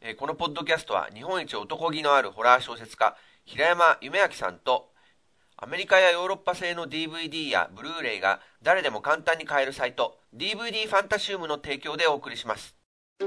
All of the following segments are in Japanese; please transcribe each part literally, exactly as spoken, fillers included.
えーこのポッドキャストは日本一男気のあるホラー小説家平山夢明さんとアメリカやヨーロッパ製の ディーブイディー やブルーレイが誰でも簡単に買えるサイト ディーブイディー ファンタシウムの提供でお送りします。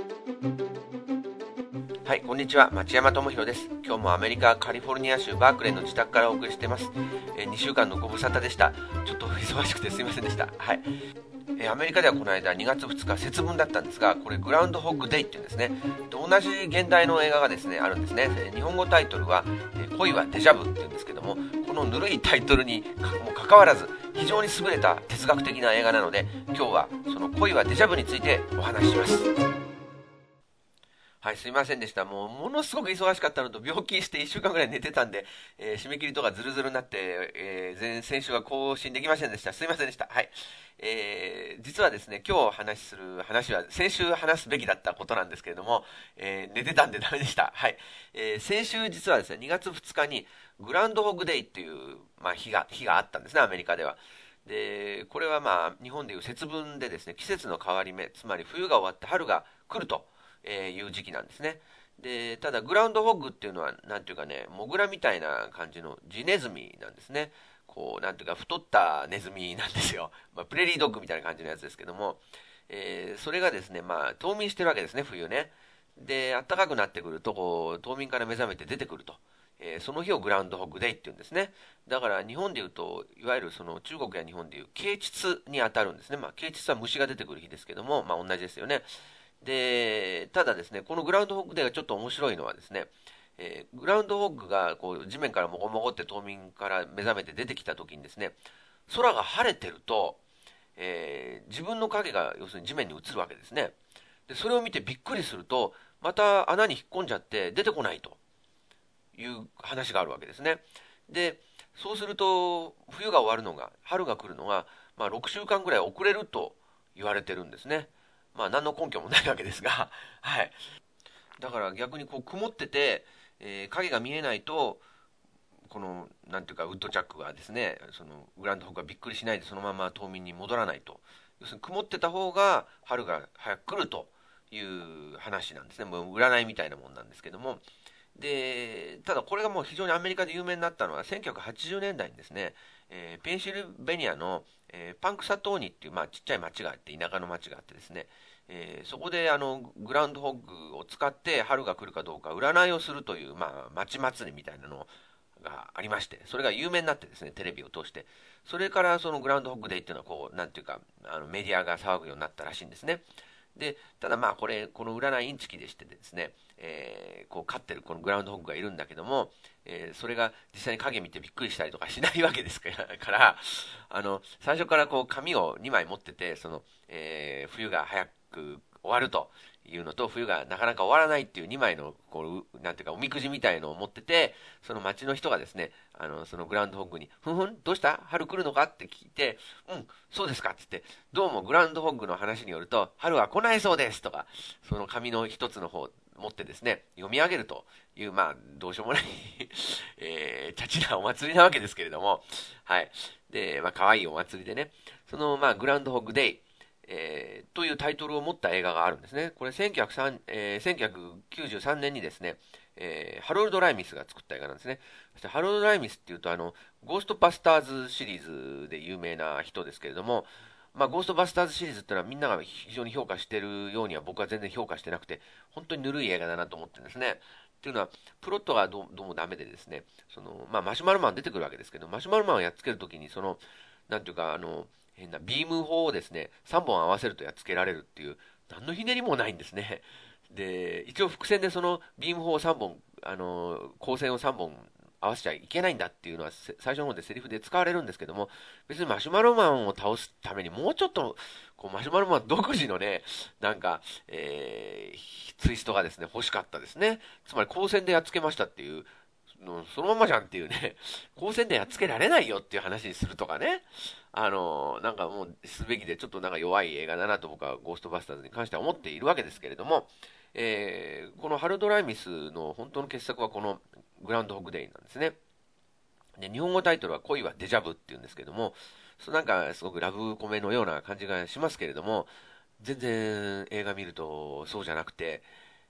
はい、こんにちは、町山智博です。今日もアメリカカリフォルニア州バークレーの自宅からお送りしています。えー、にしゅうかんのご無沙汰でした。ちょっと忙しくてすいませんでした。はい。えーアメリカではこの間にがつふつか節分だったんですが、これグラウンドホッグデイっていうんですね。で同じ現代の映画がですねあるんですね。えー日本語タイトルは、えー恋はデジャブっていうんですけども、このぬるいタイトルにかもかかわらず非常に優れた哲学的な映画なので、今日はその恋はデジャブについてお話しします。はい、すいませんでした。もう、ものすごく忙しかったのと、病気していっしゅうかんぐらい寝てたんで、えー締め切りとかズルズルになって、えー前、先週は更新できませんでした。すいませんでした。はい。えー実はですね、今日お話しする話は、先週話すべきだったことなんですけれども、えー寝てたんでダメでした。はい。えー先週実はですね、にがつふつかに、グランドホッグデイっていう、まあ、日が、日があったんですね、アメリカでは。で、これはまあ、日本でいう節分でですね、季節の変わり目、つまり冬が終わって春が来ると。えーいう時期なんですね。で、ただグラウンドホッグっていうのは、なんていうかね、モグラみたいな感じの地ネズミなんですね。こう、なんていうか、太ったネズミなんですよ。まあ、プレリードッグみたいな感じのやつですけども、えーそれがですね、まあ、冬眠してるわけですね、冬ね。で、暖かくなってくると、こう、冬眠から目覚めて出てくると。えーその日をグラウンドホッグデイっていうんですね。だから日本でいうと、いわゆるその中国や日本でいう啓蟄に当たるんですね。まあ、啓蟄は虫が出てくる日ですけども、まあ同じですよね。で、ただですね、このグラウンドホッグではちょっと面白いのはですね、えーグラウンドホッグがこう地面からもこもこって冬眠から目覚めて出てきた時にですね、空が晴れてると、えー自分の影が要するに地面に映るわけですね。で、それを見てびっくりすると、また穴に引っ込んじゃって出てこないという話があるわけですね。で、そうすると、冬が終わるのが、春が来るのが、まあ、ろくしゅうかんぐらい遅れると言われてるんですね。まあ、何の根拠もないわけですが、はい。だから逆にこう曇ってて、えー影が見えないと、この、なんていうか、ウッドチャックがですね、その、グラウンドホッグがびっくりしないで、そのまま冬眠に戻らないと。要するに曇ってた方が、春が早く来るという話なんですね。もう占いみたいなもんなんですけども、で、ただこれがもう非常にアメリカで有名になったのはせんきゅうひゃくはちじゅうねんだいにですね、えーペンシルベニアの、えーパンクサトーニっていう、まあ、ちっちゃい町があって、田舎の町があってですね、えーそこであのグラウンドホッグを使って春が来るかどうか占いをするという、まあ、町祭りみたいなのがありまして、それが有名になってですね、テレビを通して、それからそのグラウンドホッグデーっていうのはこう、なんていうか、あのメディアが騒ぐようになったらしいんですね。で、ただまあこれ、この占いインチキでしてですね、えーこう飼ってるこのグラウンドホッグがいるんだけども、えーそれが実際に影見てびっくりしたりとかしないわけですから、からあの、最初からこう紙をにまい持ってて、その、えー冬が早く終わるというのと、冬がなかなか終わらないっていうにまいの、こう、なんていうか、おみくじみたいのを持ってて、その町の人がですね、あの、そのグラウンドホッグに、ふんふん、どうした春来るのかって聞いて、うん、そうですかって言って、どうもグラウンドホッグの話によると、春は来ないそうですとか、その紙の一つの方、持ってですね、読み上げるという、まあ、どうしようもないえー、チャチなお祭りなわけですけれども、はい。で、まあ、可愛いお祭りでね、その、まあ、グラウンドホッグデイ、えー、というタイトルを持った映画があるんですね。これせんきゅうひゃくさん、えー、せんきゅうひゃくきゅうじゅうさんねんにですね、えーハロルド・ライミスが作った映画なんですね。そしてハロルド・ライミスっていうと、あの、ゴーストバスターズシリーズで有名な人ですけれども、まあ、ゴーストバスターズシリーズってのはみんなが非常に評価してるようには僕は全然評価してなくて、本当にぬるい映画だなと思ってるんですね。っていうのは、プロットがどうどうもダメでですね、その、まあ、マシュマロマン出てくるわけですけど、マシュマロマンをやっつけるときに、その、なんていうか、あの、変なビーム砲をですね、さんぼん合わせるとやっつけられるっていう、何のひねりもないんですね。で、一応伏線でそのビーム砲をさんぼん、あの、光線をさんぼん合わせちゃいけないんだっていうのは最初の方でセリフで使われるんですけども、別にマシュマロマンを倒すためにもうちょっと、こうマシュマロマン独自のね、なんか、えー、ツイストがですね、欲しかったですね。つまり光線でやっつけましたっていう、のそのままじゃんっていうね、光線でやっつけられないよっていう話にするとかね、あの、なんかもうすべきでちょっとなんか弱い映画だなと僕はゴーストバスターズに関しては思っているわけですけれども、えーこのハルドライミスの本当の傑作はこのグラウンドホッグデイなんですね。で、日本語タイトルは恋はデジャブっていうんですけども、そうなんかすごくラブコメのような感じがしますけれども、全然映画見るとそうじゃなくて、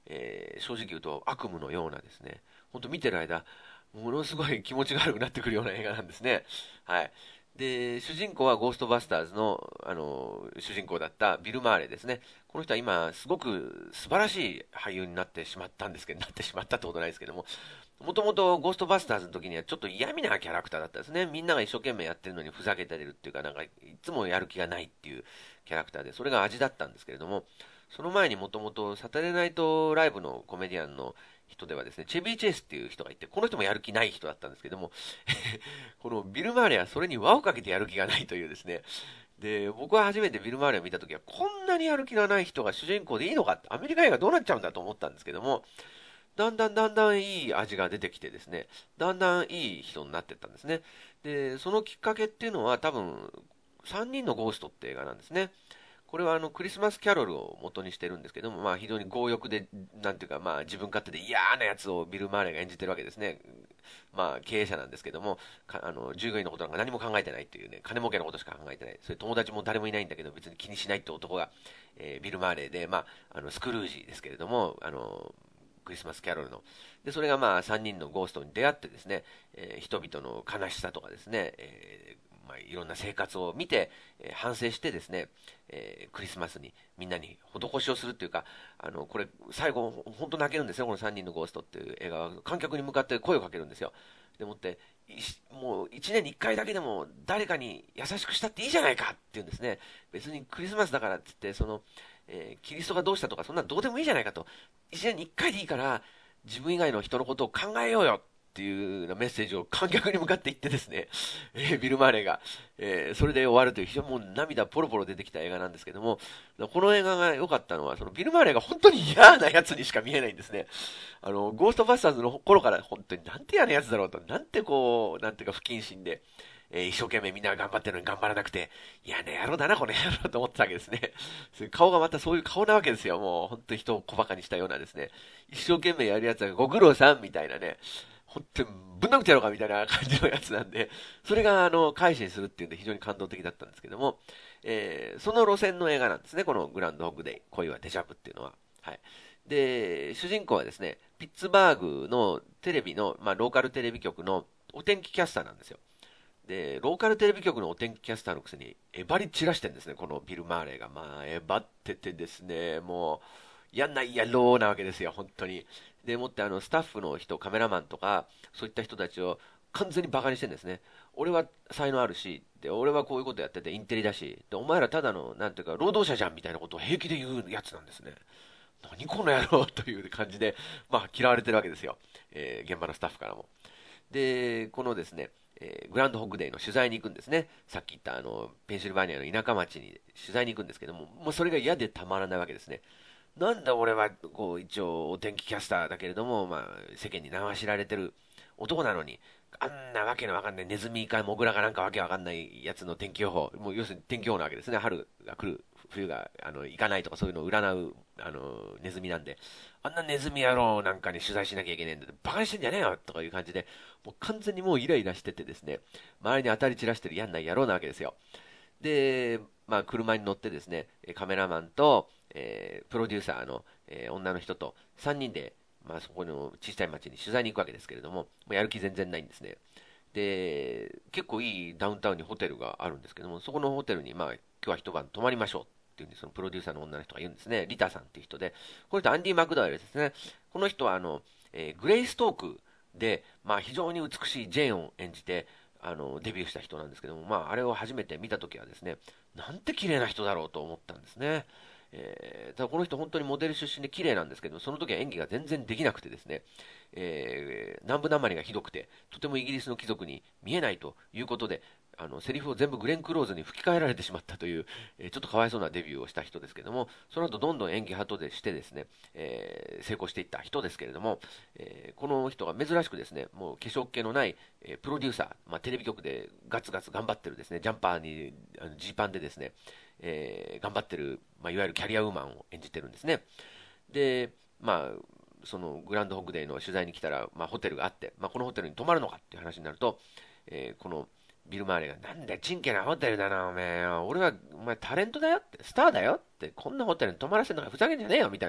えー正直言うと悪夢のようなですね、本当見てる間、ものすごい気持ちが悪くなってくるような映画なんですね。はい。で、主人公はゴーストバスターズの、あの、主人公だったビル・マーレですね。この人は今、すごく素晴らしい俳優になってしまったんですけど、なってしまったってことないですけども、もともとゴーストバスターズの時にはちょっと嫌味なキャラクターだったんですね。みんなが一生懸命やってるのにふざけてるっていうか、なんか、いつもやる気がないっていうキャラクターで、それが味だったんですけれども、その前にもともとサタデーナイトライブのコメディアンの人ではですね、チェビー・チェイスっていう人がいて、この人もやる気ない人だったんですけども、このビル・マーレはそれに輪をかけてやる気がないというですね、で、僕は初めてビル・マーレを見たときは、こんなにやる気がない人が主人公でいいのかって、アメリカ映画どうなっちゃうんだと思ったんですけども、だんだんだんだんいい味が出てきてですね、だんだんいい人になっていったんですね。で、そのきっかけっていうのは多分、さんにんのゴーストって映画なんですね。これはあのクリスマスキャロルを元にしてるんですけども、まあ非常に強欲で、なんていうかまあ自分勝手で嫌なやつをビル・マーレが演じてるわけですね。まあ経営者なんですけども、かあの従業員のことなんか何も考えてないっていうね、金儲けのことしか考えてない。そういう友達も誰もいないんだけど別に気にしないって男が、えービル・マーレで、まあ、あのスクルージですけれども、あの、クリスマスキャロルの。で、それがまあさんにんのゴーストに出会ってですね、えー人々の悲しさとかですね、えーまあ、いろんな生活を見て、えー反省してですね、えークリスマスにみんなに施しをするっていうか、あの、これ、最後、本当泣けるんですよ、このさんにんのゴーストっていう映画は。観客に向かって声をかけるんですよ。でもって、いもういちねんにいっかいだけでも誰かに優しくしたっていいじゃないかって言うんですね。別にクリスマスだからって言って、その、えーキリストがどうしたとか、そんなのどうでもいいじゃないかと。いちねんにいっかいでいいから、自分以外の人のことを考えようよっていうようなメッセージを観客に向かって言ってですね、えービル・マーレーが、えーそれで終わるという非常にもう涙ポロポロ出てきた映画なんですけども、この映画が良かったのは、そのビル・マーレーが本当に嫌な奴にしか見えないんですね。あの、ゴーストバスターズの頃から本当になんて嫌な奴だろうと、なんてこう、なんていうか不謹慎で、えー一生懸命みんなが頑張ってるのに頑張らなくて、嫌な野郎だな、この野郎と思ってたわけですね。そういう顔がまたそういう顔なわけですよ。もう本当に人を小馬鹿にしたようなですね。一生懸命やるやつはご苦労さんみたいなね。本当にぶん殴ってやろうかみたいな感じのやつなんで、それがあの、改心するっていうんで非常に感動的だったんですけども、えーその路線の映画なんですね。このグランドホッグデイ、恋はデジャブっていうのは。はい。で、主人公はですね、ピッツバーグのテレビの、まあ、ローカルテレビ局のお天気キャスターなんですよ。で、ローカルテレビ局のお天気キャスターのくせに、えばり散らしてるんですね、このビル・マーレーが。まあ、えばっててですね、もう、やんないやろうなわけですよ、本当に。でもって、あの、スタッフの人、カメラマンとか、そういった人たちを完全にバカにしてるんですね。俺は才能あるし、で、俺はこういうことやっててインテリだし、で、お前らただの、なんていうか、労働者じゃんみたいなことを平気で言うやつなんですね。何この野郎という感じで、まあ、嫌われてるわけですよ。えー現場のスタッフからも。で、このですね、えーグランドホッグデーの取材に行くんですね。さっき言ったあの、ペンシルバニアの田舎町に取材に行くんですけども、もうそれが嫌でたまらないわけですね。なんだ俺は、こう、一応お天気キャスターだけれども、まあ、世間に名は知られてる男なのに、あんなわけのわかんないネズミかモグラかなんかわけわかんないやつの天気予報、もう要するに天気予報なわけですね。春が来る、冬があの行かないとかそういうのを占うあのネズミなんで、あんなネズミ野郎なんかに取材しなきゃいけないんだって、バカにしてんじゃねえよとかいう感じで、もう完全にもうイライラしててですね、周りに当たり散らしてるやんない野郎なわけですよ。で、まあ、車に乗ってですね、カメラマンと、えープロデューサーの、えー女の人とさんにんで、まあ、そこの小さい町に取材に行くわけですけれども、もうやる気全然ないんですね。で、結構いいダウンタウンにホテルがあるんですけども、そこのホテルに、まあ、今日は一晩泊まりましょうっていうんで、そのプロデューサーの女の人が言うんですね。リタさんっていう人で、この人アンディ・マクドウェルですね。この人は、あの、えーグレイストークで、まあ、非常に美しいジェーンを演じて、あの、デビューした人なんですけども、まあ、あれを初めて見たときはですね、なんて綺麗な人だろうと思ったんですね。えーただこの人本当にモデル出身で綺麗なんですけど、その時は演技が全然できなくてですね、えー南部なまりがひどくて、とてもイギリスの貴族に見えないということで、あの、セリフを全部グレン・クローズに吹き替えられてしまったという、えーちょっとかわいそうなデビューをした人ですけども、その後どんどん演技派とでしてですね、えー成功していった人ですけれども、えーこの人が珍しくですね、もう化粧気のない、えープロデューサー、まあ、テレビ局でガツガツ頑張ってるですね、ジャンパーにあのジーパンでですね、えー頑張ってる、まあ、いわゆるキャリアウーマンを演じてるんですね。で、まあ、そのグランドホッグデーの取材に来たら、まあ、ホテルがあって、まあ、このホテルに泊まるのかっていう話になると、えーこのビル・マーレが、なんだよ、ちんけなホテルだな、おめえ。俺は、お前タレントだよって、スターだよって、こんなホテルに泊まらせるのがふざけんじゃねえよ、みたいな。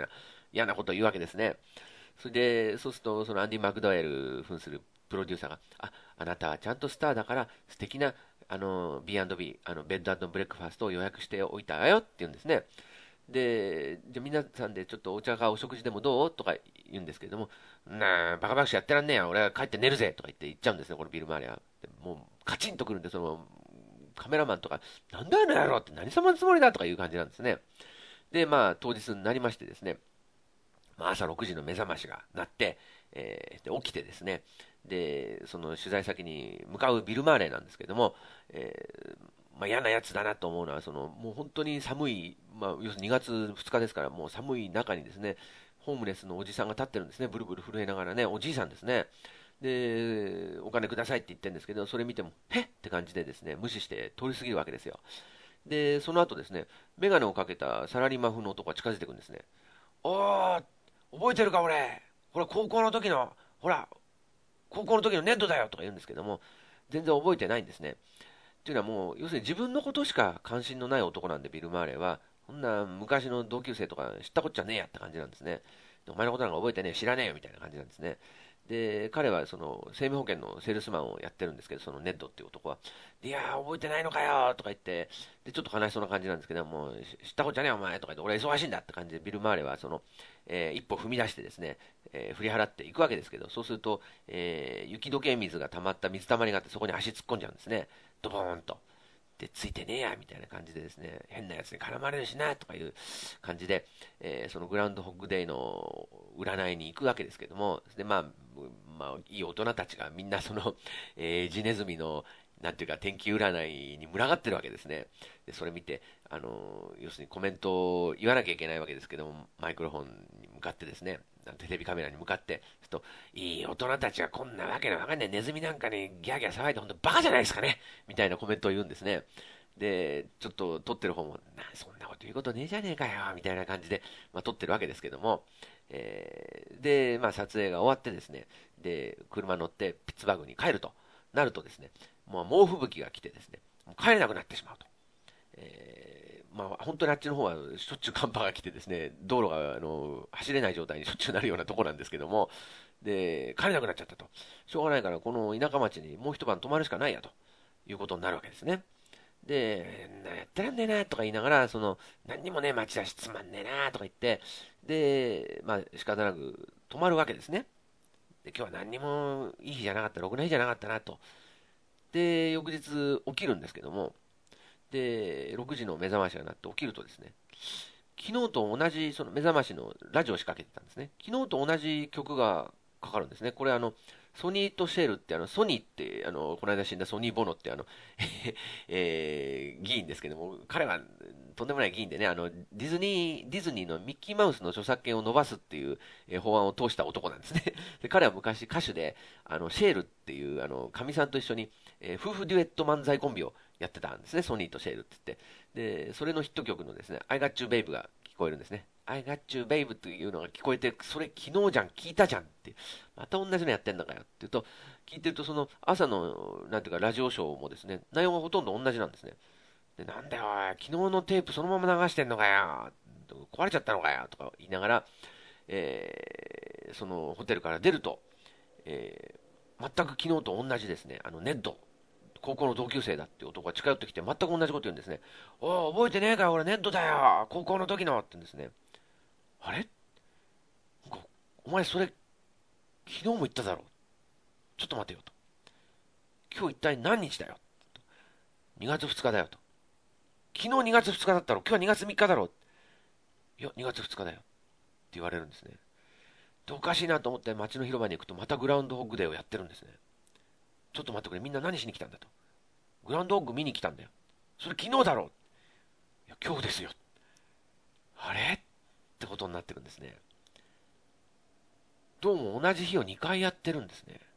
嫌なことを言うわけですね。それで、そうすると、そのアンディ・マクドウェル扮するプロデューサーが、あ、あなたはちゃんとスターだから素敵な、あの、ビーアンドビー、あの、ベッドブレックファーストを予約しておいたわよって言うんですね。で、じゃあ皆さんでちょっとお茶かお食事でもどうとか言うんですけれども、なあ、バカバカしやってらんねえや、俺は帰って寝るぜとか言って言っちゃうんですね、このビル・マーレは。でもうカチンとくるんで、そのカメラマンとか、なんだよあの野郎って何様のつもりだとかいう感じなんですね。で、まあ当日になりましてですね、まあ、朝ろくじの目覚ましが鳴って、えーで起きてですね、で、その取材先に向かうビル・マーレーなんですけれども、えーまあ、嫌なやつだなと思うのは、そのもう本当に寒い、まあ、要するににがつふつかですから、もう寒い中にですね、ホームレスのおじさんが立ってるんですね、ブルブル震えながらね、おじいさんですね。で、お金くださいって言ってるんですけど、それ見ても、へっって感じでですね、無視して通り過ぎるわけですよ。で、その後ですね、メガネをかけたサラリーマン風の男が近づいてくるんですね。おー、覚えてるか俺。これ高校の時の、ほら、高校の時のネットだよとか言うんですけども、全然覚えてないんですね。というのはもう、要するに自分のことしか関心のない男なんで、ビル・マーレーは。こんな昔の同級生とか知ったこっちゃねえやって感じなんですね。お前のことなんか覚えてねえ、知らねえよみたいな感じなんですね。で、彼はその生命保険のセールスマンをやってるんですけど、そのネッドっていう男は、いやー、覚えてないのかよとか言って、で、ちょっと話しそうな感じなんですけど、もう知ったこっちゃねえよお前とか言って、俺は忙しいんだって感じで、ビル・マーレはその、えー一歩踏み出してですね、えー振り払っていくわけですけど、そうすると、えー雪解け水が溜まった水たまりがあって、そこに足突っ込んじゃうんですね。ドボーンと。で、ついてねえや、みたいな感じでですね、変なやつに絡まれるしな、とかいう感じで、えーそのグラウンドホッグデイの占いに行くわけですけども、で、まあ、まあ、いい大人たちがみんなその、えージネズミの、なんていうか、天気占いに群がってるわけですね。で、それ見て、あの要するにコメントを言わなきゃいけないわけですけども、マイクロフォンに向かってですね、テレビカメラに向かって、ちょっと、いい大人たちがこんなわけのわかんないネズミなんかにギャーギャー騒いで、本当バカじゃないですかねみたいなコメントを言うんですね。で、ちょっと撮ってる方も、なそんなこと言うことねえじゃねえかよみたいな感じで、まあ、撮ってるわけですけども、えーで、まあ、撮影が終わってですね、で、車乗ってピッツバーグに帰るとなるとですね、もう猛吹雪が来てですね、もう帰れなくなってしまうと。えーまあ、本当にあっちの方はしょっちゅう寒波が来てですね、道路があの走れない状態にしょっちゅうなるようなところなんですけども、で、帰れなくなっちゃったと。しょうがないから、この田舎町にもう一晩泊まるしかないやということになるわけですね。で、なやってらんねえなとか言いながら、その、何にもねえ町だしつまんねえなとか言って、で、まあ仕方なく泊まるわけですね。で、今日は何にもいい日じゃなかった、ろくな日じゃなかったなと。で、翌日起きるんですけども、で、ろくじの目覚ましが鳴って起きるとですね、昨日と同じその目覚ましのラジオを仕掛けてたんですね。昨日と同じ曲がかかるんですね。これあの、ソニーとシェールってあの、ソニーって、あの、この間死んだソニー・ボノってあの、えー議員ですけども、彼はとんでもない議員でね、あの、ディズニー、ディズニーのミッキーマウスの著作権を伸ばすっていう、えー法案を通した男なんですね。で、彼は昔歌手で、あの、シェールっていう、あの、かみさんと一緒に、えー夫婦デュエット漫才コンビをやってたんですね、ソニーとシェールって言って。で、それのヒット曲のですね、I Got You Babe が聞こえるんですね。I Got You Babe というのが聞こえて、それ昨日じゃん、聞いたじゃんって、また同じのやってんのかよって言うと、聞いてるとその朝の、なんていうか、ラジオショーもですね、内容がほとんど同じなんですね。で、なんだよ、おい昨日のテープそのまま流してんのかよ、壊れちゃったのかよ、とか言いながら、えーそのホテルから出ると、えー全く昨日と同じですね、あのネッド、高校の同級生だっていう男が近寄ってきて全く同じこと言うんですね。おい、覚えてねえかよ、俺ネットだよ、高校の時のって言うんですね。あれお前それ、昨日も言っただろう。ちょっと待てよと。今日一体何日だよ。にがつふつかだよと。昨日にがつふつかだったろ。今日はにがつみっかだろ。いや、にがつふつかだよ。って言われるんですね。で、おかしいなと思って街の広場に行くとまたグラウンドホッグデーをやってるんですね。ちょっと待ってくれ、みんな何しに来たんだと。グラウンドホッグ見に来たんだよ。それ昨日だろ。いや、今日ですよ。あれってことになってるんですね。どうも同じ日をにかいやってるんですね。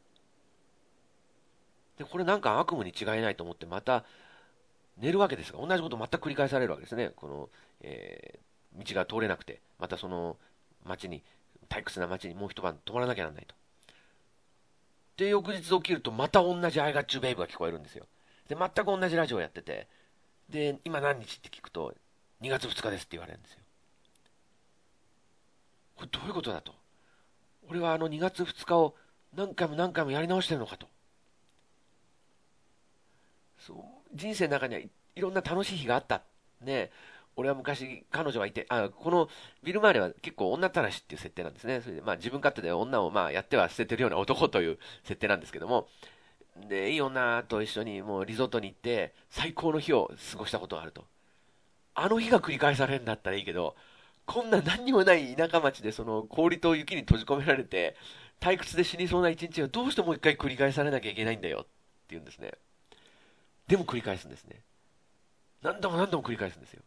で、これなんか悪夢に違いないと思ってまた寝るわけですが、同じこと全く繰り返されるわけですね。この、えー道が通れなくて、またその街に、退屈な街にもう一晩泊まらなきゃならないと。で、翌日起きるとまた同じ I Got You Babe が聞こえるんですよ。で、全く同じラジオをやってて、で、今何日って聞くと、にがつふつかですって言われるんですよ。 これどういうことだと。俺はあのにがつふつかを何回も何回もやり直してるのかと。そう、人生の中にはい、いろんな楽しい日があった。ね、俺は昔彼女がいて、あ、このビル・マーレは結構女たらしっていう設定なんですね。それでまあ自分勝手で女をまあやっては捨ててるような男という設定なんですけども、で、いい女と一緒にもうリゾートに行って最高の日を過ごしたことがあると。あの日が繰り返されるんだったらいいけど、こんな何にもない田舎町でその氷と雪に閉じ込められて、退屈で死にそうな一日がどうしてもう一回繰り返されなきゃいけないんだよって言うんですね。でも繰り返すんですね。何度も何度も繰り返すんですよ。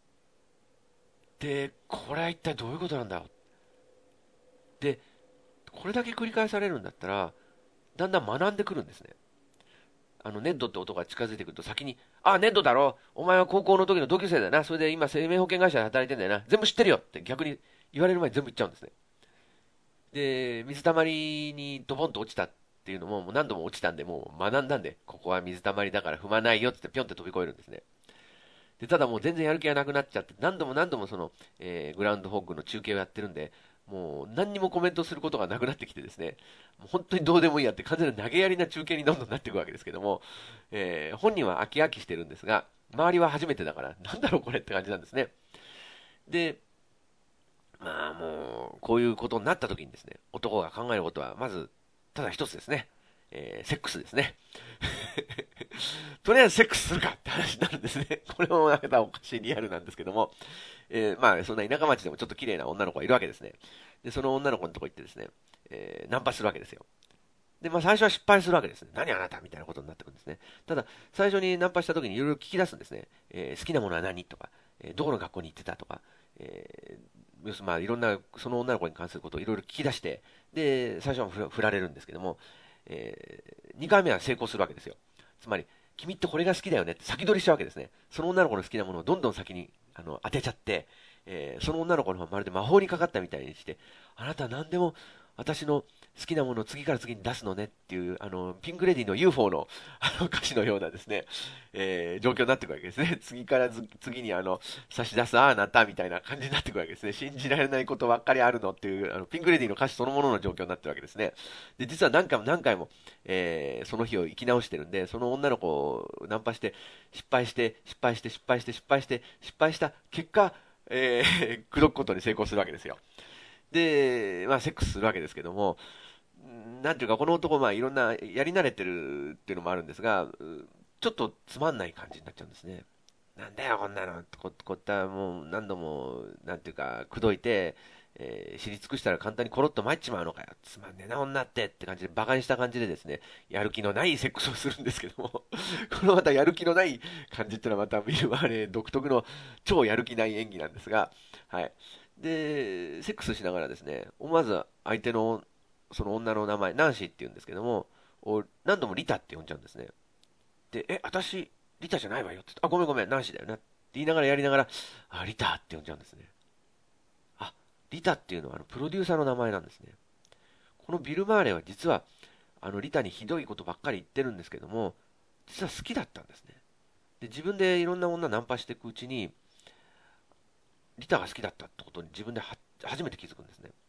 で、これは一体どういうことなんだろう。で、これだけ繰り返されるんだったら、だんだん学んでくるんですね。あの、ネッドって音が近づいてくると先に、あ、ネッドだろ、お前は高校の時の同級生だよな、それで今生命保険会社で働いてんだよな、全部知ってるよって逆に言われる前に全部言っちゃうんですね。で、水たまりにドボンと落ちたっていうのも、もう何度も落ちたんで、もう学んだんで、ここは水たまりだから踏まないよってピョンって飛び越えるんですね。で、ただもう全然やる気がなくなっちゃって、何度も何度もその、えーグラウンドホッグの中継をやってるんで、もう何にもコメントすることがなくなってきてですね、もう本当にどうでもいいやって完全な投げやりな中継にどんどんなっていくわけですけども、えー本人は飽き飽きしてるんですが、周りは初めてだから、なんだろうこれって感じなんですね。で、まあもう、こういうことになった時にですね、男が考えることは、まず、ただ一つですね。えーセックスですね。とりあえずセックスするかって話になるんですね。これもなんかおかしいリアルなんですけども、えーまあそんな田舎町でもちょっと綺麗な女の子がいるわけですね。で、その女の子のとこ行ってですね、えーナンパするわけですよ。で、まあ最初は失敗するわけですね。何あなたみたいなことになってくるんですね。ただ、最初にナンパした時にいろいろ聞き出すんですね。えー好きなものは何とか、えーどこの学校に行ってたとか、えー要するにまあいろんなその女の子に関することをいろいろ聞き出して、で、最初は振ら振られるんですけども、えー、にかいめは成功するわけですよ。つまり、君ってこれが好きだよねって先取りしちゃうわけですね。その女の子の好きなものをどんどん先にあの当てちゃって、えーその女の子の方はまるで魔法にかかったみたいにして、あなたは何でも私の好きなものを次から次に出すのねっていう、あの、ピンクレディーの ユーフォー のあの歌詞のようなですね、えー状況になっていくわけですね。次からず次にあの、差し出すああなたみたいな感じになっていくわけですね。信じられないことばっかりあるのっていう、あの、ピンクレディーの歌詞そのものの状況になってるわけですね。で、実は何回も何回も、えーその日を生き直してるんで、その女の子をナンパして、失敗して、失敗して、失敗して、失敗して、失敗した結果、えー、口説くことに成功するわけですよ。で、まあ、セックスするわけですけども、なんていうか、この男、まあ、いろんな、やり慣れてるっていうのもあるんですが、ちょっとつまんない感じになっちゃうんですね。なんだよ、こんなの。ここったもう何度も、なんていうか、口説いて、えー知り尽くしたら簡単にコロッと参っちまうのかよ。つまんねえな、女ってって感じで、馬鹿にした感じでですね、やる気のないセックスをするんですけども、このまたやる気のない感じっていうのはまたビル・マーレー独特の超やる気ない演技なんですが、はい。で、セックスしながらですね、思わず相手のその女の名前、ナンシーって言うんですけども、を何度もリタって呼んじゃうんですね。で、え、私、リタじゃないわよって言って、あ、ごめんごめん、ナンシーだよなって言いながらやりながら、あ、リタって呼んじゃうんですね。あ、リタっていうのはあのプロデューサーの名前なんですね。このビル・マーレは実は、あのリタにひどいことばっかり言ってるんですけども、実は好きだったんですね。で、自分でいろんな女ナンパしていくうちに、リタが好きだったってことに自分では初めて気づくんですね。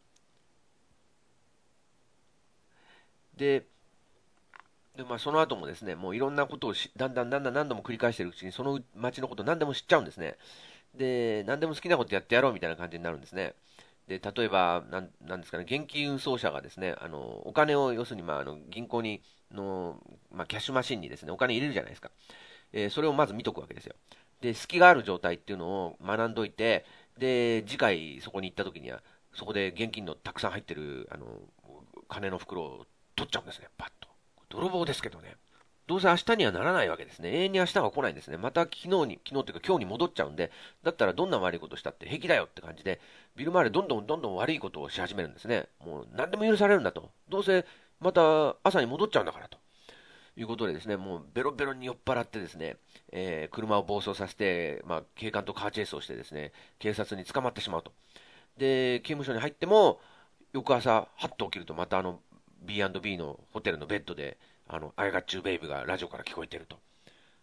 で、でまあ、その後もですね、もういろんなことをしだんだんだんだん何度も繰り返しているうちに、その街のことを何でも知っちゃうんですね。で、何でも好きなことやってやろうみたいな感じになるんですね。で、例えば、なん、なんですかね、現金運送車がですね、あの、お金を、要するに、まあ、あの、銀行に、の、まあ、キャッシュマシンにですね、お金入れるじゃないですか。えーそれをまず見とくわけですよ。で、隙がある状態っていうのを学んどいて、で、次回そこに行った時には、そこで現金のたくさん入ってる、あの、金の袋を取っちゃうんですね、パッと。泥棒ですけどね。どうせ明日にはならないわけですね。永遠に明日は来ないんですね。また昨日に、昨日というか今日に戻っちゃうんで、だったらどんな悪いことしたって平気だよって感じで、ビル・マーレどんどんどんどん悪いことをし始めるんですね。もう何でも許されるんだと。どうせまた朝に戻っちゃうんだからと。いうことでですね、もうベロベロに酔っ払ってですね、えー車を暴走させて、まあ、警官とカーチェイスをしてですね、警察に捕まってしまうと。で、刑務所に入っても、翌朝、はっと起きると、またあの、ビーアンドビー のホテルのベッドで、あの、I got you baby がラジオから聞こえてると。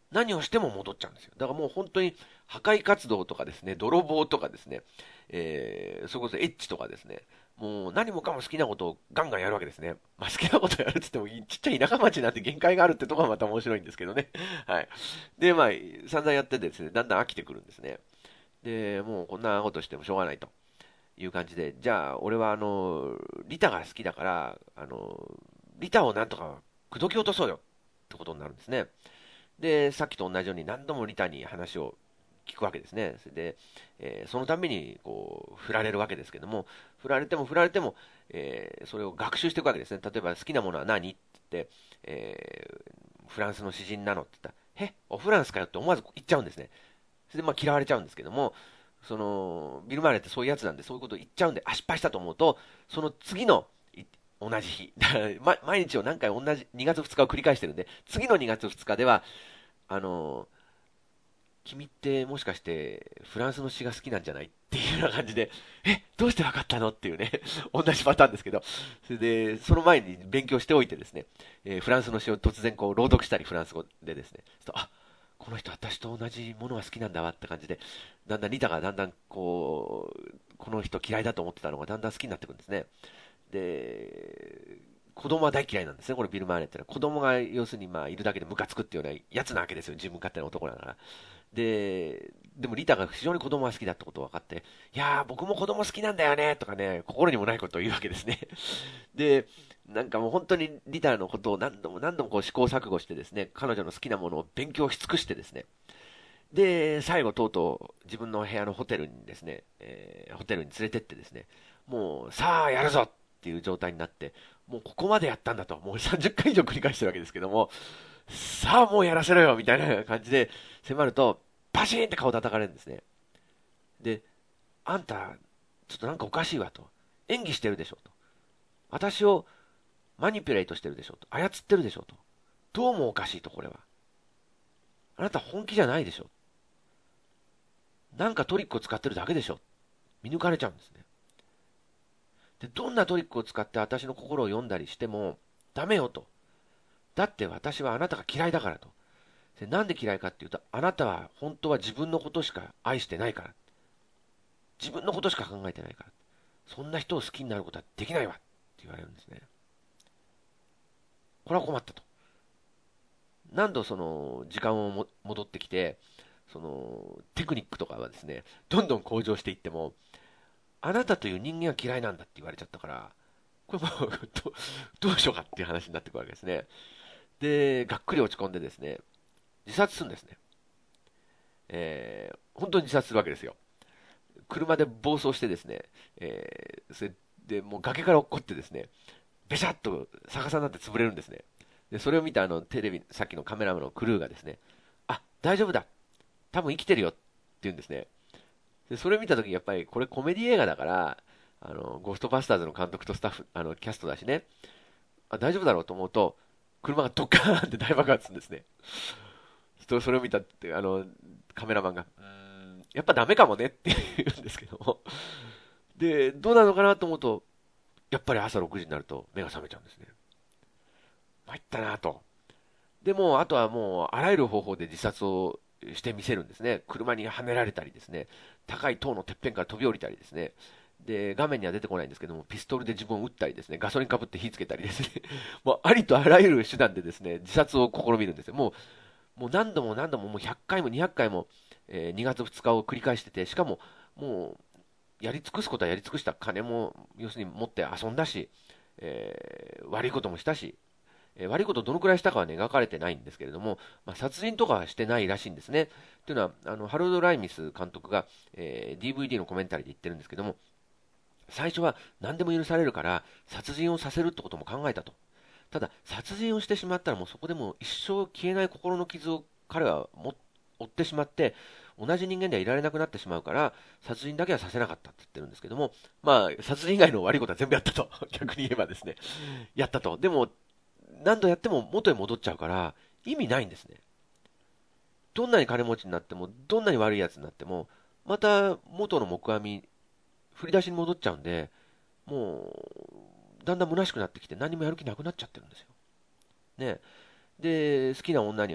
何をしても戻っちゃうんですよ。だからもう本当に破壊活動とかですね、泥棒とかですね、えー、それこそエッチとかですね、もう何もかも好きなことをガンガンやるわけですね。まあ、好きなことやるって言っても、ちっちゃい田舎町なんて限界があるってところがまた面白いんですけどね。はい。で、まあ、散々やっててですね、だんだん飽きてくるんですね。で、もうこんなことしてもしょうがないという感じで、じゃあ、俺はあの、リタが好きだから、あの、リタをなんとか口説き落とそうよってことになるんですね。で、さっきと同じように何度もリタに話を聞くわけですね。それで、えーそのために、こう、振られるわけですけども、振られても振られても、えーそれを学習していくわけですね。例えば、好きなものは何って言って、えーフランスの詩人なのって言ったら、え、おフランスかよって思わず言っちゃうんですね。それで、まあ、嫌われちゃうんですけども、その、ビル・マーレってそういうやつなんで、そういうことを言っちゃうんで、あ、失敗したと思うと、その次の、い同じ日、だからま毎日を何回同じにがつふつかを繰り返してるんで、次のにがつふつかでは、あの君ってもしかしてフランスの詩が好きなんじゃないっていうような感じで、え、どうしてわかったのっていうね、同じパターンですけど、それで、その前に勉強しておいてですね、えーフランスの詩を突然こう朗読したり、フランス語でですね、そうするとあ、この人私と同じものが好きなんだわって感じで、だんだんリタがだんだんこう、この人嫌いだと思ってたのがだんだん好きになってくるんですね。で、子供は大嫌いなんですね、これビル・マーレってのは。子供が要するにまあいるだけでムカつくっていうようなやつなわけですよ、自分勝手な男だから。で、でもリタが非常に子供が好きだってことが分かって、いやー、僕も子供好きなんだよねとかね、心にもないことを言うわけですね。で、なんかもう本当にリタのことを何度も何度もこう試行錯誤してですね、彼女の好きなものを勉強し尽くしてですね、で、最後とうとう自分の部屋のホテルにですね、えーホテルに連れてってですね、もうさあやるぞっていう状態になって、もうここまでやったんだと、もうさんじゅっかい以上繰り返してるわけですけども、さあもうやらせろよみたいな感じで迫ると、パシーンって顔叩かれるんですね。で、あんた、ちょっとなんかおかしいわと。演技してるでしょと。私をマニピュレートしてるでしょと。操ってるでしょと。どうもおかしいと、これは。あなた本気じゃないでしょ。なんかトリックを使ってるだけでしょ。見抜かれちゃうんですね。で、どんなトリックを使って私の心を読んだりしても、ダメよと。だって私はあなたが嫌いだからと。でなんで嫌いかっていうと、あなたは本当は自分のことしか愛してないから。自分のことしか考えてないから。そんな人を好きになることはできないわって言われるんですね。これは困ったと。何度その時間をも戻ってきて、そのテクニックとかはですね、どんどん向上していっても、あなたという人間は嫌いなんだって言われちゃったから、これもうどどうしようかっていう話になってくるわけですね。で、がっくり落ち込んでですね、自殺するんですね。えー、本当に自殺するわけですよ。車で暴走してですね、えー、それでもう崖から落っこってですね、べしゃっと逆さになって潰れるんですね。で、それを見たあのテレビ、さっきのカメラマンのクルーがですね、あ、大丈夫だ。多分生きてるよって言うんですね。で、それを見たときにやっぱりこれコメディ映画だから、あの、ゴーストバスターズの監督とスタッフ、あの、キャストだしね、あ、大丈夫だろうと思うと、車がドッカーンって大爆発するんですね。人それを見たって、あの、カメラマンが、うーん、やっぱダメかもねって言うんですけども。で、どうなのかなと思うと、やっぱり朝ろくじになると目が覚めちゃうんですね。参ったなと。でも、あとはもう、あらゆる方法で自殺をしてみせるんですね。車にはねられたりですね、高い塔のてっぺんから飛び降りたりですね。で、画面には出てこないんですけども、ピストルで自分を撃ったりですね、ガソリンかぶって火つけたりですね、もうありとあらゆる手段でですね、自殺を試みるんですよ。もう、もう何度も何度ももうひゃっかいもにひゃっかいも、えーにがつふつかを繰り返してて、しかも、もう、やり尽くすことはやり尽くした。金も、要するに持って遊んだし、えー悪いこともしたし、えー悪いことをどのくらいしたかは、ね、描かれてないんですけれども、まあ、殺人とかはしてないらしいんですね。というのは、あのハロルド・ライミス監督が、えー ディーブイディー のコメンタリーで言ってるんですけども、最初は何でも許されるから殺人をさせるってことも考えたと。ただ、殺人をしてしまったらもうそこでもう一生消えない心の傷を彼はも負ってしまって、同じ人間ではいられなくなってしまうから、殺人だけはさせなかったって言ってるんですけども、まあ、殺人以外の悪いことは全部やったと。逆に言えばですね。やったと。でも、何度やっても元へ戻っちゃうから、意味ないんですね。どんなに金持ちになっても、どんなに悪いやつになっても、また元の木阿弥、振り出しに戻っちゃうんで、もう、だんだん虚しくなってきて何もやる気なくなっちゃってるんですよ。ね。で、好きな女には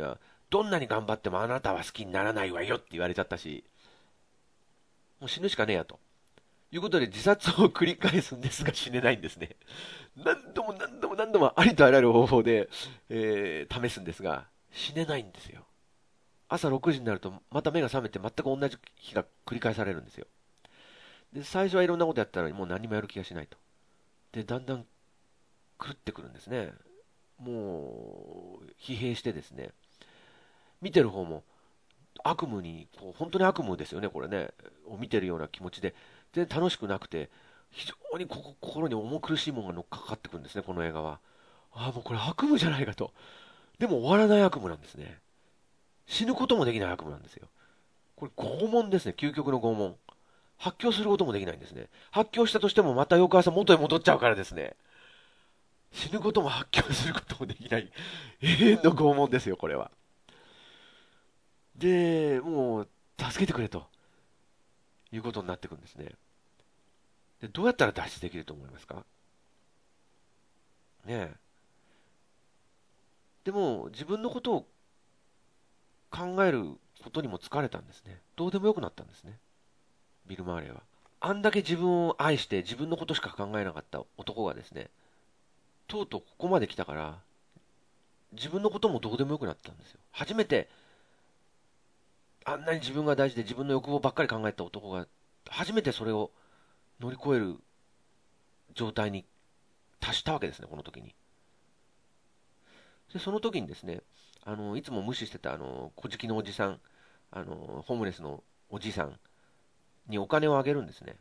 どんなに頑張ってもあなたは好きにならないわよって言われちゃったし、もう死ぬしかねえやと。いうことで自殺を繰り返すんですが死ねないんですね。何度も何度も何度もありとあらゆる方法で、えー試すんですが、死ねないんですよ。朝ろくじになるとまた目が覚めて全く同じ日が繰り返されるんですよ。で、最初はいろんなことやったのにもう何もやる気がしないと。で、だんだん狂ってくるんですね。もう、疲弊してですね、見てる方も悪夢に、こう本当に悪夢ですよね、これね、を見てるような気持ちで、全然楽しくなくて、非常にここ心に重苦しいものが乗っかかってくるんですね、この映画は。ああ、もうこれ悪夢じゃないかと。でも終わらない悪夢なんですね。死ぬこともできない悪夢なんですよ。これ拷問ですね、究極の拷問。発狂することもできないんですね。発狂したとしてもまた翌朝元へ戻っちゃうからですね。死ぬことも発狂することもできない永遠の拷問ですよ、これは。で、もう、助けてくれということになってくるんですね。で、どうやったら脱出できると思いますか？ねえ。でも、自分のことを考えることにも疲れたんですね。どうでもよくなったんですね、ビル・マーレーは。あんだけ自分を愛して自分のことしか考えなかった男がですね、とうとうここまで来たから、自分のこともどうでもよくなったんですよ。初めて、あんなに自分が大事で自分の欲望ばっかり考えた男が、初めてそれを乗り越える状態に達したわけですね、この時に。で、その時にですね、あの、いつも無視してた、あの、小じのおじさん、あの、ホームレスのおじさんにお金をあげるんですね。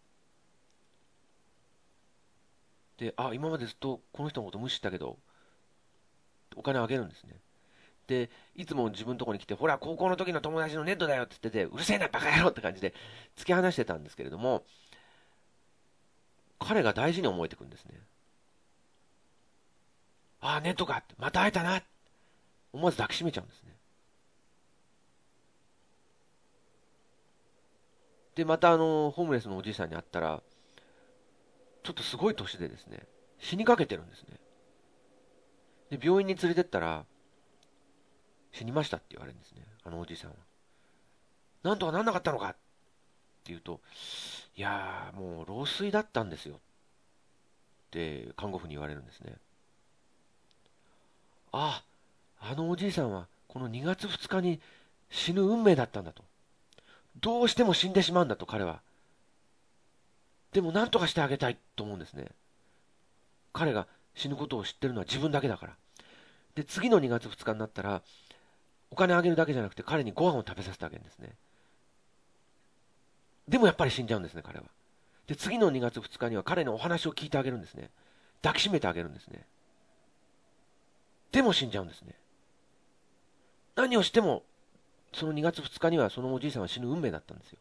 で、あ、今までずっとこの人のこと無視したけど、お金をあげるんですね。で、いつも自分のところに来て、ほら、高校の時の友達のネットだよって言ってて、うるせえな、バカ野郎って感じで突き放してたんですけれども、彼が大事に思えてくるんですね。ああ、ネットかって、また会えたな、思わず抱きしめちゃうんですね。で、またあの、ホームレスのおじいさんに会ったら、ちょっとすごい年でですね、死にかけてるんですね。で、病院に連れてったら、死にましたって言われるんですね、あのおじいさんは。なんとかなんなかったのかって言うと、いやー、もう老衰だったんですよって看護婦に言われるんですね。ああ、あのおじいさんはこのにがつふつかに死ぬ運命だったんだと。どうしても死んでしまうんだと彼は。でも何とかしてあげたいと思うんですね。彼が死ぬことを知ってるのは自分だけだから。で、次のにがつふつかになったら、お金あげるだけじゃなくて彼にご飯を食べさせてあげるんですね。でもやっぱり死んじゃうんですね、彼は。で、次のにがつふつかには彼のお話を聞いてあげるんですね。抱きしめてあげるんですね。でも死んじゃうんですね。何をしても、そのにがつふつかにはそのおじいさんは死ぬ運命だったんですよ。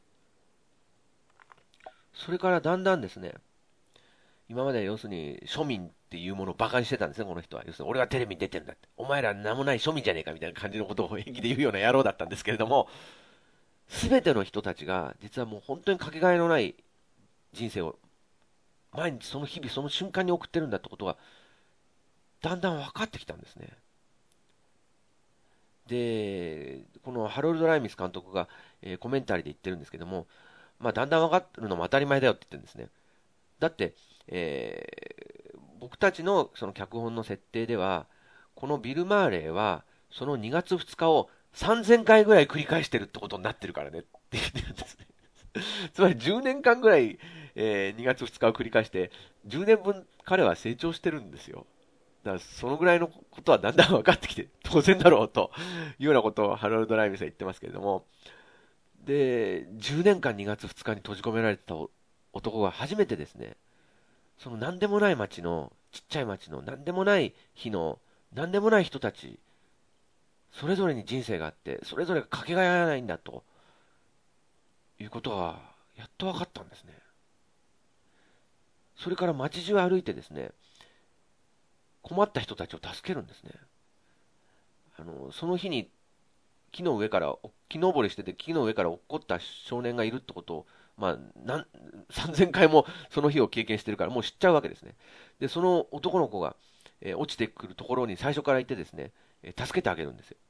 それからだんだんですね、今まで要するに庶民っていうものを馬鹿にしてたんですね、この人は。要するに俺はテレビに出てるんだって。お前ら名もない庶民じゃねえかみたいな感じのことを演技で言うような野郎だったんですけれども、すべての人たちが実はもう本当にかけがえのない人生を毎日その日々その瞬間に送ってるんだってことがだんだん分かってきたんですね。で、このハロルド・ライミス監督が、えーコメンタリーで言ってるんですけども、まあ、だんだん分かってるのも当たり前だよって言ってるんですね。だって、えー僕たちのその脚本の設定では、このビル・マーレーは、そのにがつふつかをさんぜんかいぐらい繰り返してるってことになってるからねって言ってるんですね。つまりじゅうねんかんぐらい、えーにがつふつかを繰り返して、じゅうねんぶん彼は成長してるんですよ。だからそのぐらいのことはだんだん分かってきて、当然だろうというようなことをハロルド・ライミスは言ってますけれども、で、じゅうねんかんにがつふつかに閉じ込められてた男が初めてですね、その何でもない町の、ちっちゃい町の何でもない日の、何でもない人たち、それぞれに人生があって、それぞれがかけがえないんだということは、やっと分かったんですね。それから街中歩いてですね、困った人たちを助けるんですね。あの、その日に木の上から、木登りしてて木の上から落っこった少年がいるってことを、まあ、なんさんぜんかいもその日を経験してるからもう知っちゃうわけですね。で、その男の子が、えー落ちてくるところに最初からいてですね、えー助けてあげるんですよ。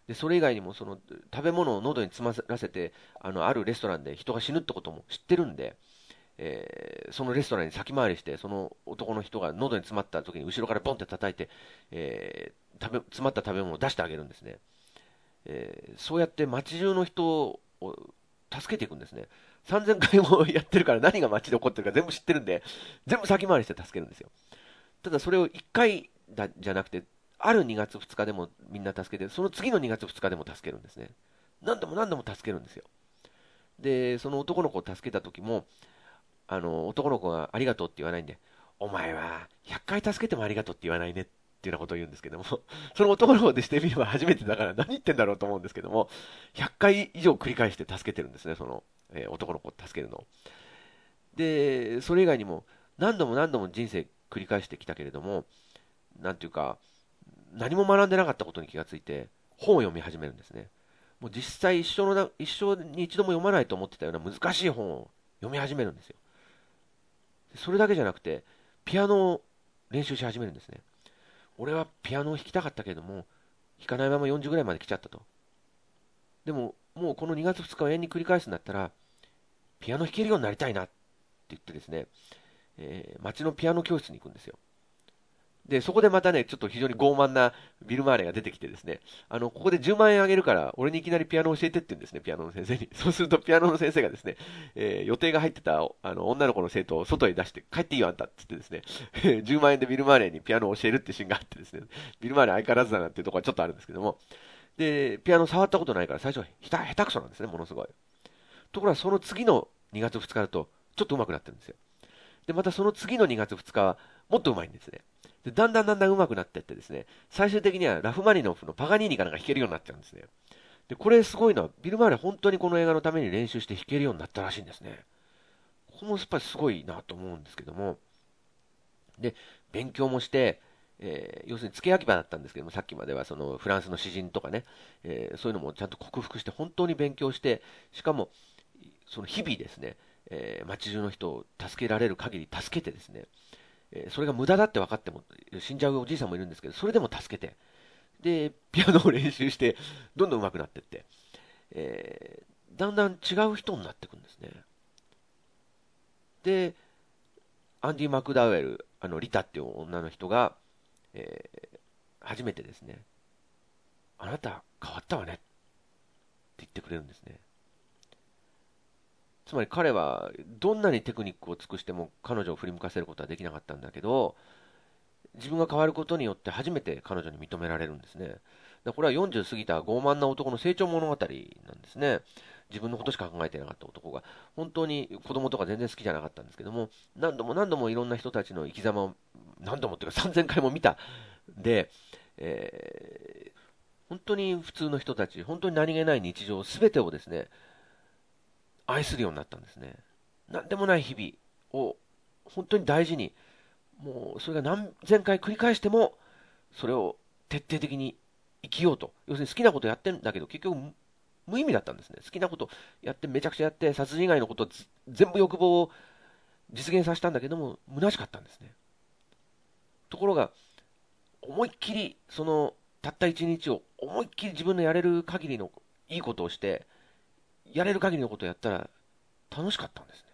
で、それ以外にもその食べ物を喉に詰まらせて、あの、あるレストランで人が死ぬってことも知ってるんで、えーそのレストランに先回りして、その男の人が喉に詰まった時に後ろからボンって叩いて、えー食べ詰まった食べ物を出してあげるんですね。えーそうやって街中の人を助けていくんですね。さんぜんかいもやってるから何が街で起こってるか全部知ってるんで、全部先回りして助けるんですよ。ただそれをいっかいだじゃなくて、あるにがつふつかでもみんな助けて、その次のにがつふつかでも助けるんですね。何度も何度も助けるんですよ。で、その男の子を助けた時も、あの、男の子がありがとうって言わないんで、お前はひゃっかい助けてもありがとうって言わないねっていうようなことを言うんですけども、その男の子でしてみれば初めてだから何言ってんだろうと思うんですけども、ひゃっかい以上繰り返して助けてるんですね、その、えー男の子を助けるのを。で、それ以外にも何度も何度も人生繰り返してきたけれども、なんていうか、何も学んでなかったことに気がついて、本を読み始めるんですね。もう実際一生のな一生に一度も読まないと思ってたような難しい本を読み始めるんですよ。それだけじゃなくて、ピアノを練習し始めるんですね。俺はピアノを弾きたかったけれども、弾かないままよんじゅうぐらいまで来ちゃったと。でも、もうこのにがつふつかを永遠に繰り返すんだったら、ピアノ弾けるようになりたいなって言ってですね、えー街のピアノ教室に行くんですよ。で、そこでまたね、ちょっと非常に傲慢なビル・マーレが出てきてですね、あの、ここでじゅうまんえんあげるから、俺にいきなりピアノを教えてって言うんですね、ピアノの先生に。そうすると、ピアノの先生がですね、えー予定が入ってた、あの、女の子の生徒を外へ出して、帰っていいよ、あんたって言ってですね、じゅうまんえんでビル・マーレにピアノを教えるってシーンがあってですね、ビル・マーレ相変わらずだなっていうところがちょっとあるんですけども、で、ピアノ触ったことないから、最初は下手、下手くそなんですね、ものすごい。ところが、その次のにがつふつかだと、ちょっと上手くなってるんですよ。で、またその次のにがつふつかは、もっと上手いんですね。で、だんだんだんだん上手くなっていってですね、最終的にはラフマニノフのパガニーニかなんか弾けるようになっちゃうんですね。で、これすごいのは、ビル・マーレ本当にこの映画のために練習して弾けるようになったらしいんですね。ここもやっぱりすごいなと思うんですけども、で、勉強もして、えー要するに付け焼き場だったんですけども、さっきまではそのフランスの詩人とかね、えーそういうのもちゃんと克服して、本当に勉強して、しかも、その日々ですね、えー街中の人を助けられる限り助けてですね、えーそれが無駄だって分かっても、死んじゃうおじいさんもいるんですけど、それでも助けて、で、ピアノを練習して、どんどん上手くなっていって、えーだんだん違う人になっていくんですね。で、アンディ・マクダウエル、あのリタっていう女の人が、えー初めてですね、あなた変わったわねって言ってくれるんですね。つまり彼はどんなにテクニックを尽くしても彼女を振り向かせることはできなかったんだけど、自分が変わることによって初めて彼女に認められるんですね。でこれはよんじゅう過ぎた傲慢な男の成長物語なんですね。自分のことしか考えていなかった男が、本当に子供とか全然好きじゃなかったんですけども、何度も何度もいろんな人たちの生き様を、何度もっていうかさんぜんかいも見た。で、えー本当に普通の人たち、本当に何気ない日常すべてをですね、愛するようになったんですね。何でもない日々を本当に大事に、もうそれが何千回繰り返しても、それを徹底的に生きようと。要するに好きなことやってんだけど、結局無意味だったんですね。好きなことやって、めちゃくちゃやって、殺人以外のこと全部欲望を実現させたんだけども、虚しかったんですね。ところが、思いっきり、その、たった一日を思いっきり自分のやれる限りのいいことをして、やれる限りのことをやったら楽しかったんですね。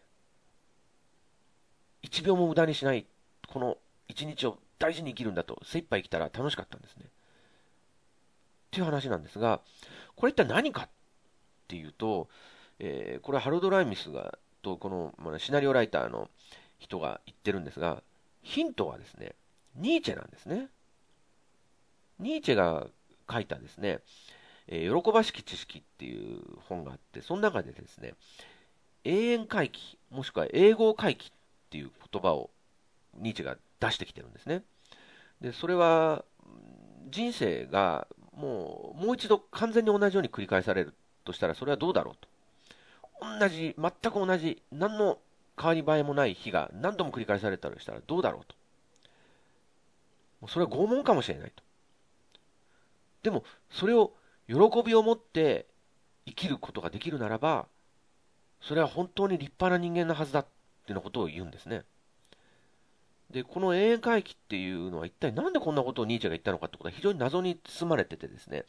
一秒も無駄にしない、この一日を大事に生きるんだと、精一杯生きたら楽しかったんですね。っていう話なんですが、これ一体何かっていうと、えーこれはハロルド・ライミスが、とこの、まあ、シナリオライターの人が言ってるんですが、ヒントはですね、ニーチェなんですね。ニーチェが書いたですね、えー喜ばしき知識っていう本があって、その中でですね、永遠回帰、もしくは永劫回帰っていう言葉をニーチェが出してきてるんですね。で、それは、人生がもう、もう一度完全に同じように繰り返されるとしたら、それはどうだろうと。同じ、全く同じ、何の変わり映えもない日が何度も繰り返されたとしたらどうだろうと。もうそれは拷問かもしれないと。でも、それを喜びを持って生きることができるならば、それは本当に立派な人間なはずだっていうようなことを言うんですね。で、この永遠回帰っていうのは一体なんでこんなことをニーチェが言ったのかってことは非常に謎に包まれててですね、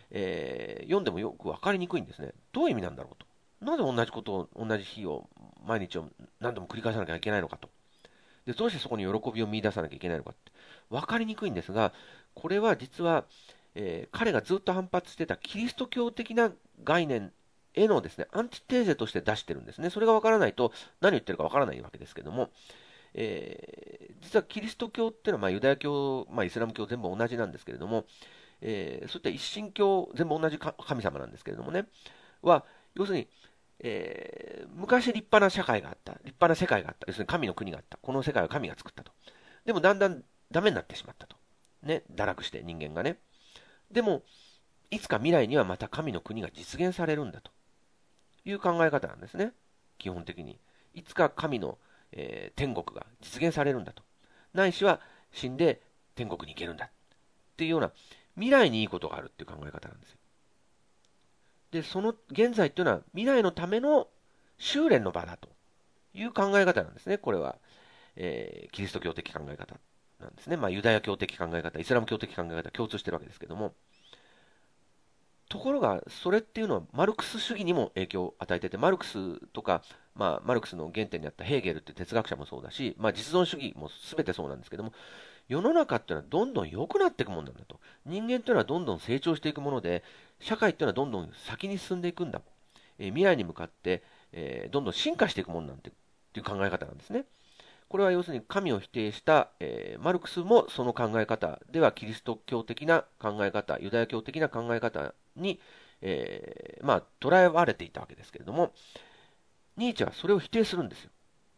えー読んでもよく分かりにくいんですね。どういう意味なんだろうと。なぜ同じことを、同じ日を、毎日を何度も繰り返さなきゃいけないのかと。で、どうしてそこに喜びを見出さなきゃいけないのかって。分かりにくいんですが、これは実は、えー彼がずっと反発してたキリスト教的な概念へのですね、アンチテーゼとして出してるんですね。それが分からないと何を言ってるか分からないわけですけども、えー実はキリスト教っていうのは、まあ、ユダヤ教、まあ、イスラム教全部同じなんですけれども、えーそういった一神教、全部同じ神様なんですけれどもね、は、要するに、えー昔立派な社会があった、立派な世界があった、要するに神の国があった、この世界は神が作ったと。でもだんだんダメになってしまったと。ね、堕落して人間がね。でも、いつか未来にはまた神の国が実現されるんだという考え方なんですね。基本的に。いつか神の、えー天国が実現されるんだと。ないしは死んで天国に行けるんだっていうような未来にいいことがあるっていう考え方なんですよ。で、その現在っていうのは未来のための修練の場だという考え方なんですね。これは、えーキリスト教的考え方なんですね。まあ、ユダヤ教的考え方、イスラム教的考え方、共通してるわけですけども、ところが、それっていうのはマルクス主義にも影響を与えてて、マルクスとか、まあ、マルクスの原点にあったヘーゲルっていう哲学者もそうだし、まあ、実存主義も全てそうなんですけども、世の中っていうのはどんどん良くなっていくもんなんだと。人間っていうのはどんどん成長していくもので、社会っていうのはどんどん先に進んでいくんだ。えー未来に向かって、えーどんどん進化していくものなんてっていう考え方なんですね。これは要するに神を否定した、えーマルクスもその考え方ではキリスト教的な考え方、ユダヤ教的な考え方に、えーまあ、捉えられていたわけですけれども、ニーチェはそれを否定するんですよ。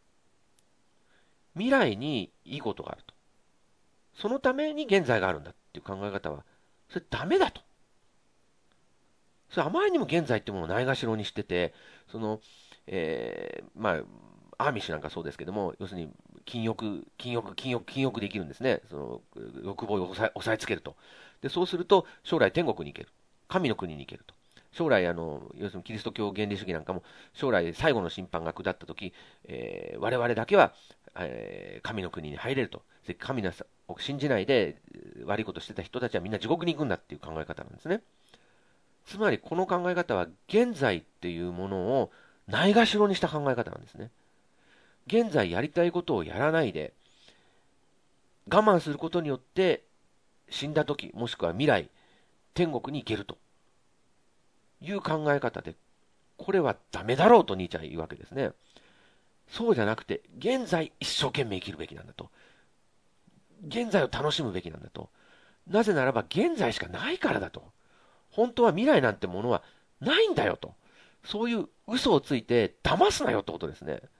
未来にいいことがあると。そのために現在があるんだっていう考え方は、それダメだと。それあまりにも現在っていうものをないがしろにしてて、その、えーまあ、アーミッシュなんかそうですけども、要するに、禁欲、禁欲、禁欲、禁欲できるんですね。その、欲望を抑え抑えつけると。で、そうすると、将来天国に行ける。神の国に行けると。将来、あの、要するにキリスト教原理主義なんかも、将来最後の審判が下ったとき、えー我々だけは、えー神の国に入れると。で神のを信じないで悪いことしてた人たちはみんな地獄に行くんだっていう考え方なんですね。つまりこの考え方は現在っていうものをないがしろにした考え方なんですね。現在やりたいことをやらないで我慢することによって死んだ時もしくは未来天国に行けるという考え方で、これはダメだろうとニーチェは言うわけですね。そうじゃなくて現在一生懸命生きるべきなんだと。現在を楽しむべきなんだと。なぜならば現在しかないからだと。本当は未来なんてものはないんだよと。そういう嘘をついて騙すなよってことですね。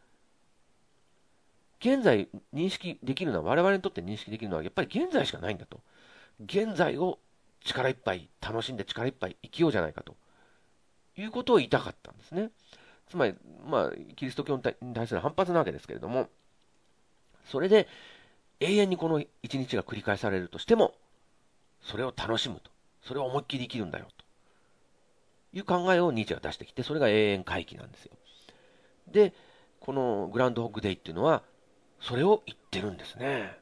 現在認識できるのは、我々にとって認識できるのは、やっぱり現在しかないんだと。現在を力いっぱい楽しんで力いっぱい生きようじゃないかということを言いたかったんですね。つまり、まあ、キリスト教に対する反発なわけですけれども、それで永遠にこの一日が繰り返されるとしても、それを楽しむと。それを思いっきり生きるんだよという考えをニーチェが出してきて、それが永遠回帰なんですよ。で、このグランドホッグデイっていうのは、それを言ってるんですね。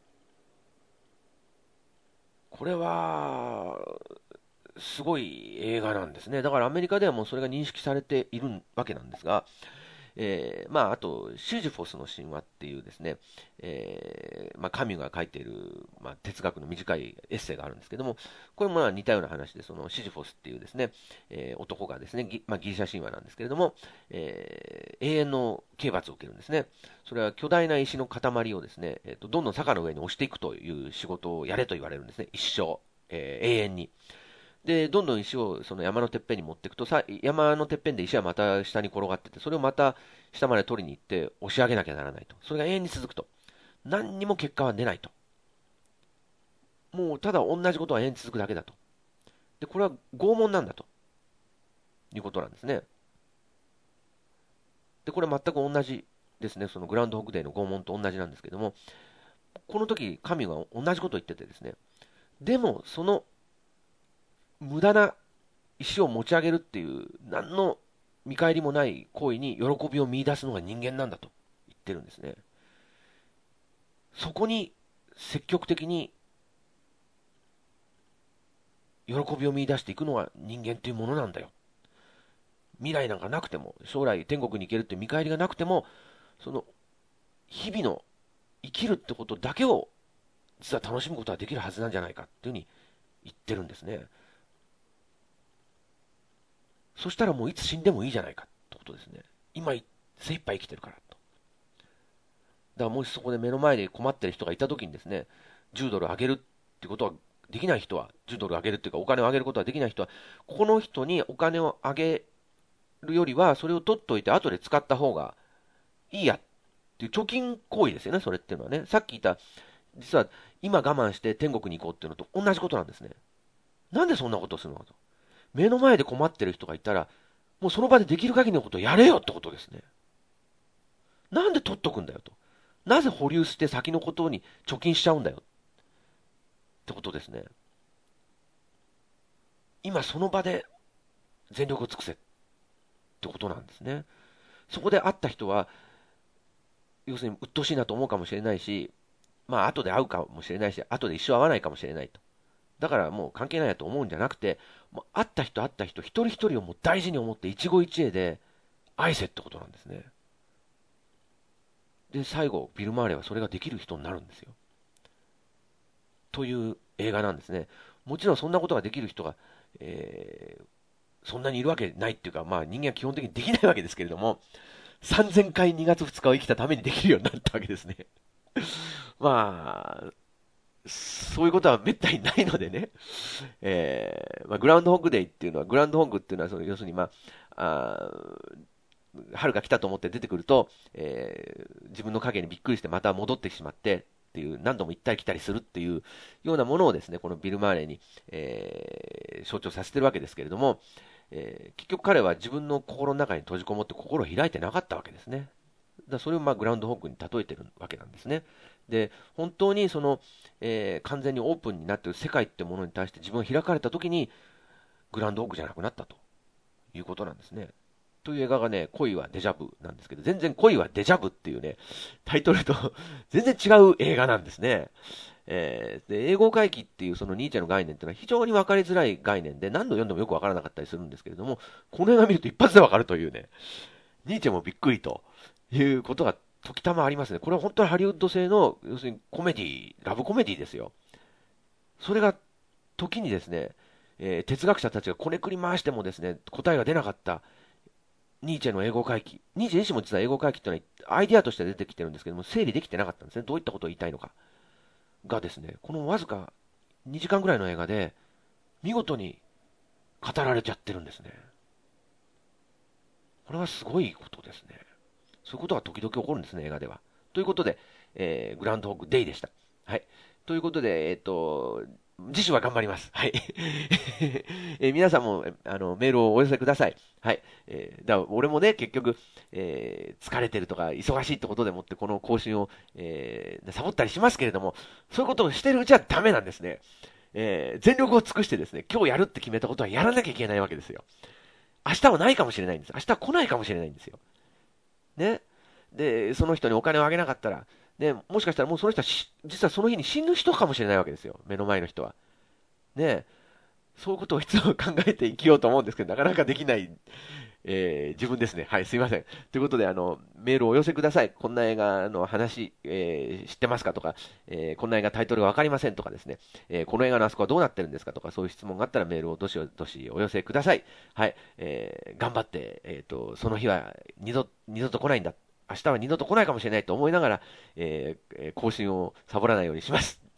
これは、すごい映画なんですね。だからアメリカではもうそれが認識されているわけなんですが、えーまあ、あと、シジフォスの神話っていうですね、えーまあ、カミュが書いている、まあ、哲学の短いエッセイがあるんですけども、これもまあ似たような話で、そのシジフォスっていうですね、えー男がですね、ギまあ、ギリシャ神話なんですけれども、えー永遠の刑罰を受けるんですね。それは巨大な石の塊をですね、えーと、どんどん坂の上に押していくという仕事をやれと言われるんですね、一生、えー永遠に。で、どんどん石をその山のてっぺんに持っていくと、さ山のてっぺんで石はまた下に転がってて、それをまた下まで取りに行って押し上げなきゃならないと。それが永遠に続くと。何にも結果は出ないと。もうただ同じことは永遠に続くだけだと。で、これは拷問なんだということなんですね。で、これ全く同じですね。そのグランドホックデーの拷問と同じなんですけども、この時、神が同じことを言っててですね、でも、その無駄な石を持ち上げるっていう、何の見返りもない行為に喜びを見出すのが人間なんだと言ってるんですね。そこに積極的に喜びを見出していくのが人間っていうものなんだよ。未来なんかなくても、将来天国に行けるって見返りがなくても、その日々の生きるってことだけを実は楽しむことができるはずなんじゃないかっていうふうに言ってるんですね。そしたらもういつ死んでもいいじゃないかってことですね。今精一杯生きてるからと。だからもしそこで目の前で困ってる人がいた時にですね、じゅうドルあげるってことはできない人は、じゅうドルあげるっていうかお金をあげることはできない人は、この人にお金をあげるよりはそれを取っといて後で使った方がいいやっていう貯金行為ですよね、それっていうのはね。さっき言った、実は今我慢して天国に行こうっていうのと同じことなんですね。なんでそんなことをするのかと。目の前で困ってる人がいたら、もうその場でできる限りのことをやれよってことですね。なんで取っとくんだよと。なぜ保留して先のことに貯金しちゃうんだよってことですね。今その場で全力を尽くせってことなんですね。そこで会った人は、要するに鬱陶しいなと思うかもしれないし、まあ後で会うかもしれないし、後で一生会わないかもしれないと。だからもう関係ないやと思うんじゃなくて、もう会った人会った人一人一人をもう大事に思って一期一会で愛せってことなんですね。で、最後、ビル・マーレはそれができる人になるんですよ。という映画なんですね。もちろんそんなことができる人が、えーそんなにいるわけないっていうか、まあ人間は基本的にできないわけですけれども、さんぜんかいにがつふつかを生きたためにできるようになったわけですね。まあ、そういうことはめったにないのでね、えーまあ、グラウンドホッグデイっていうのは、グラウンドホッグっていうのはその、要するに、まあ、あ春が来たと思って出てくると、えー自分の影にびっくりしてまた戻ってしまってっていう、何度も行ったり来たりするっていうようなものをですね、このビル・マーレーに、えー象徴させてるわけですけれども、えー結局彼は自分の心の中に閉じこもって心を開いてなかったわけですね。だからそれをまあグラウンドホッグに例えてるわけなんですね。で、本当にその、えー完全にオープンになっている世界ってものに対して自分が開かれたときに、グラウンドホッグじゃなくなったということなんですね。という映画がね、恋はデジャブなんですけど、全然恋はデジャブっていうね、タイトルと全然違う映画なんですね。えーで、英語回帰っていうそのニーチェの概念っていうのは非常に分かりづらい概念で、何度読んでもよく分からなかったりするんですけれども、この映画見ると一発で分かるというね、ニーチェもびっくりということが時たまありますね。これは本当にハリウッド製の、要するにコメディ、ラブコメディですよ。それが時にですね、えー哲学者たちがこねくり回してもですね、答えが出なかったニーチェの英語回帰。ニーチェ自身も実は英語回帰っていうのはアイディアとして出てきてるんですけども、整理できてなかったんですね。どういったことを言いたいのか。がですね、このわずかにじかんぐらいの映画で、見事に語られちゃってるんですね。これはすごいことですね。そういうことが時々起こるんですね、映画では。ということで、えーグランドホークデイでした。はい。ということで、えっ、と、次週は頑張ります。はい。えー皆さんもあのメールをお寄せください。はい。えーだから俺もね、結局、えー疲れてるとか忙しいってことでもってこの更新を、えーサボったりしますけれども、そういうことをしてるうちはダメなんですね。えー全力を尽くしてですね、今日やるって決めたことはやらなきゃいけないわけですよ。明日はないかもしれないんです。明日は来ないかもしれないんですよ。ね。で、その人にお金をあげなかったら、ね、もしかしたらもうその人は実はその日に死ぬ人かもしれないわけですよ。目の前の人は。ね。そういうことをいつも考えて生きようと思うんですけど、なかなかできない、えー自分ですね。はい、すいません。ということで、あの、メールをお寄せください。こんな映画の話、えー知ってますかとか、えーこんな映画タイトルがわかりませんとかですね、えーこの映画のあそこはどうなってるんですかとか、そういう質問があったらメールをどしどしお寄せください。はい、えー頑張って、えっと、その日は二度、二度と来ないんだ。明日は二度と来ないかもしれないと思いながら、えーえー更新をサボらないようにします。